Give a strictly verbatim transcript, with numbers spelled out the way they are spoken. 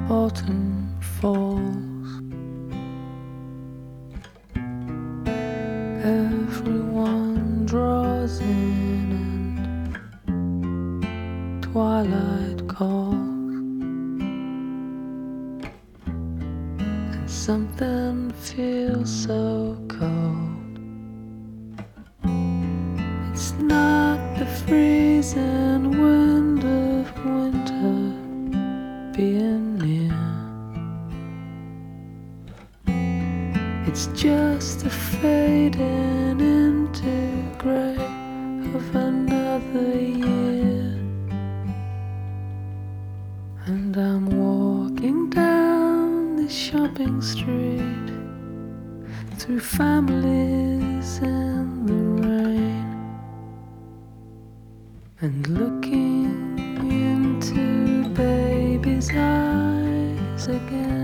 autumn falls. Everyone draws in and twilight calls. And something feels so cold. It's not the freezing wind of winter being near. It's just the fading into grey of another year. And I'm walking down the shopping street through families in the rain, and looking into baby's eyes again.